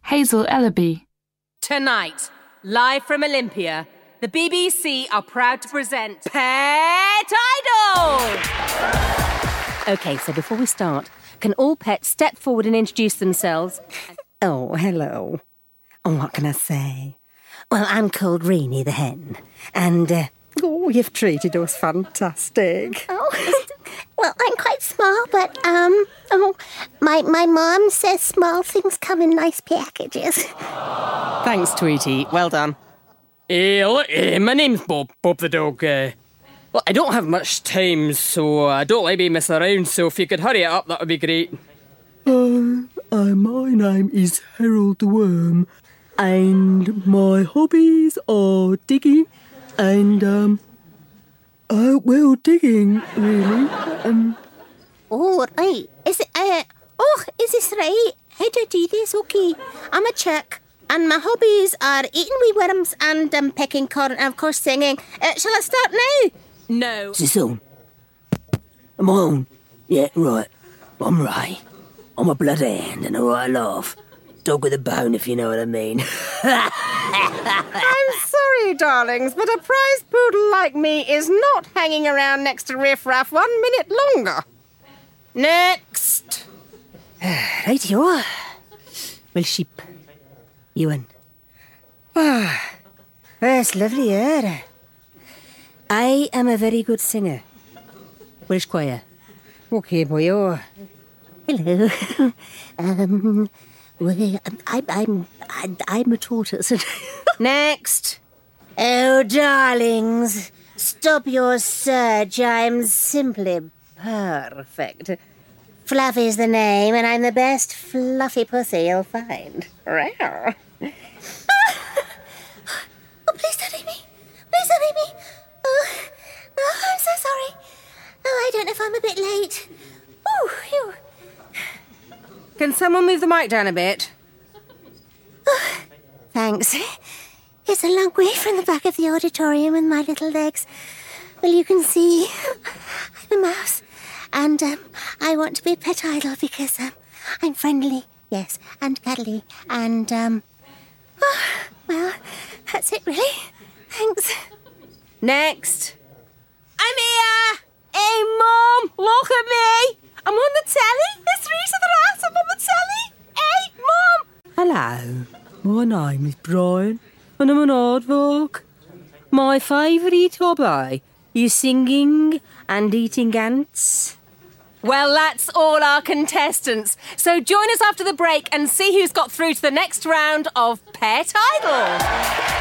Hazel Ellaby. Tonight, live from Olympia, the BBC are proud to present Pet Idol! OK, so before we start, can all pets step forward and introduce themselves? Oh, hello. Oh, what can I say? Well, I'm called Reenie the hen, and, you've treated us fantastic. Oh, well, I'm quite small, but, my mum says small things come in nice packages. Thanks, Tweety. Well done. My name's Bob the dog. Well, I don't have much time, so I don't like being messing around, so if you could hurry it up, that would be great. My name is Harold the Worm, and my hobbies are digging and, digging, really. Oh, right. Is this right? How do I do this? Okay. I'm a chick, and my hobbies are eating wee worms and pecking corn, and of course singing. Shall I start now? No. Is this on? Am I on? Yeah, right. I'm Ray. I'm a bloodhound and a right laugh. Dog with a bone, if you know what I mean. I'm sorry, darlings, but a prize poodle like me is not hanging around next to Riff Raff 1 minute longer. Next. Right you are. Well, sheep. Ewan. That's lovely, yeah. I am a very good singer. Welsh choir. Okay, boyo. Hello. Well, I'm a tortoise. Next. Oh, darlings, stop your search. I'm simply perfect. Fluffy's the name, and I'm the best fluffy pussy you'll find. Rare. Oh, please don't hit me. Please don't hit me. Oh, I'm so sorry. Oh, I don't know if I'm a bit late. Oh, phew. Can someone move the mic down a bit? Oh, thanks. It's a long way from the back of the auditorium with my little legs. Well, you can see I'm a mouse. And I want to be a pet idol because I'm friendly, yes, and cuddly. And, well, that's it, really. Thanks. Next. I'm here. Hey, Mum, look at me. I'm on the telly. There's Rita the rat. I'm on the telly. Hey, Mum. Hello. My name is Brian, and I'm an aardvark. My favourite hobby is singing and eating ants. Well, that's all our contestants. So join us after the break and see who's got through to the next round of Pet Idol.